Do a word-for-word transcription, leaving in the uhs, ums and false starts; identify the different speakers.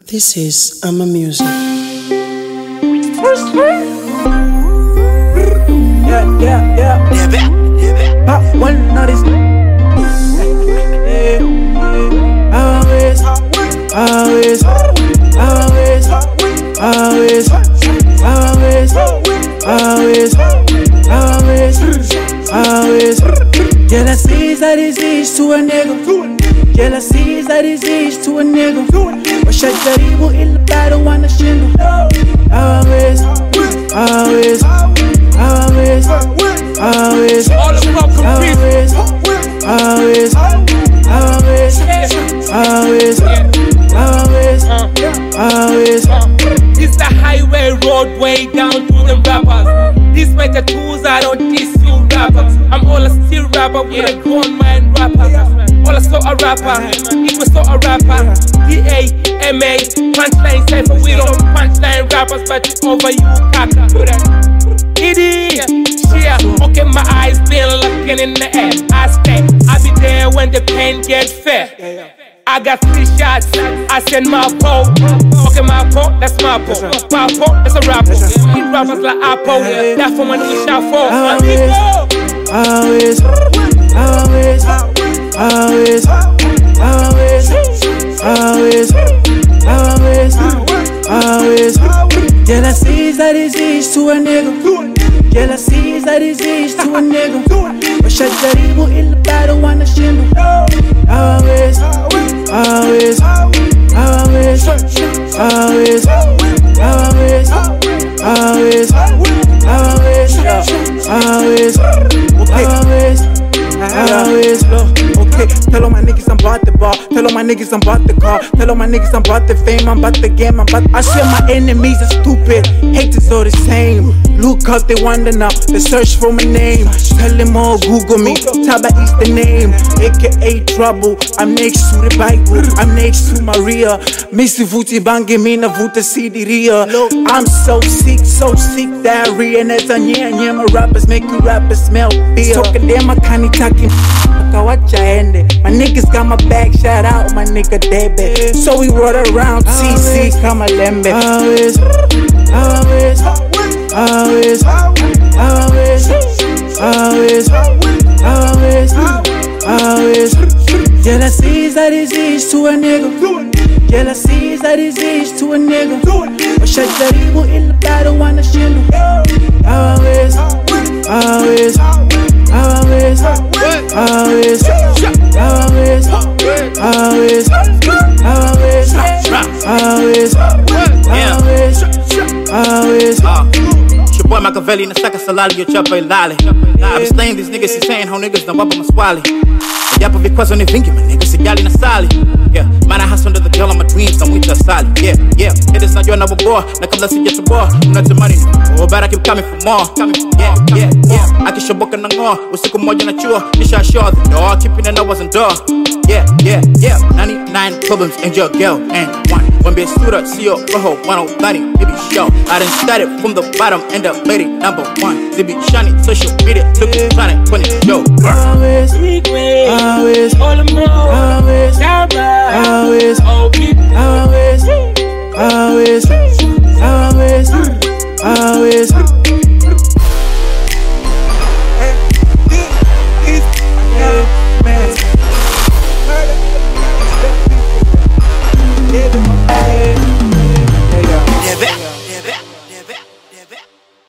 Speaker 1: This is Ama Music.
Speaker 2: Yeah, yeah, yeah. Pop one of this. Yeah, yeah. Always, always, always, always, always, always, always, always. Jealousy is a disease to a nigga. Jealousy is a disease to a nigga. وشجريبه إلا بعده وانا شنو. Always, always, always, always, always, always, always, always, always, always.
Speaker 3: It's the highway, roadway down to the rappers. These my tattoos, I don't diss you rappers. I'm all a still rapper with a grown man rapper. All a so a rapper, he was so a rapper. D A M A, punchline cypher. We don't punchline rappers, but it's over you, kaka. Idiot, yeah. Okay, my eyes been looking in the air. I stay, I be there when the pain gets fair. I got three shots, I send my pole. Okay, my pole, that's my pole. My pole, that's a rapper. These rappers like Apple, that's for when we shot for.
Speaker 2: Always, always, always, always, always, always, always. Jealousy is a disease to a nigga. Jealousy is a disease to a nigga. وشجريبه إلا بعده وانا شنو. Always, always, always, always, always, always, always, always, always, always. Okay, tell all my niggas I'm about the ball. Tell all my niggas I'm about the car. Tell all my niggas I'm about the fame. I'm about the game. I'm about. I swear my enemies are stupid. Haters all the same. Look up, they wonder now. They search for my name. Tell them all Google me. Taba is the name. A K A Trouble. I'm next to the Bible. I'm next to Maria. Missy Vuti Bangi Mina Vuta Sidiria. I'm so sick, so sick. Diarrhea. And as I near my rappers make you rappers smell fear. Talking them, I can't talking. My niggas got my back, shout out my nigga Debe. So we rode around T C, come a lembe. Always, always, always, always, always, always, always. Jealousy is a disease to a nigga. Jealousy is a disease to a nigga. وشجريبه إلا بعده وانا شنو. Always, always, always, always, always, always, always, always, always, always.
Speaker 4: It's your boy Machiavelli in the second salali, your chopper lolly. I be slaying these niggas, he's saying how niggas don't wapa maswali. Yapo vikwazo ni vingi, my niggas sijali na sali. Yeah, man, I hustle under the girl on my dreams, I'm with her sali. Yeah, yeah, it is not your number boy, na kabla sijatoboa, unatamani oh, but I keep coming for more. Yeah, yeah, yeah, akishoboka na ngoa, usiku moja na chuo, nisha show the door, keeping the nose on door. Yeah, yeah, yeah, ninety-nine problems and your girl ain't one. When be stood up, see your rojo, one oh thirty, baby show. I done started from the bottom, end up lady number one. They be shining, social media, look at planet, twenty show.
Speaker 2: Always, always,
Speaker 3: all the more,
Speaker 2: always, always, always, always, always, always, always.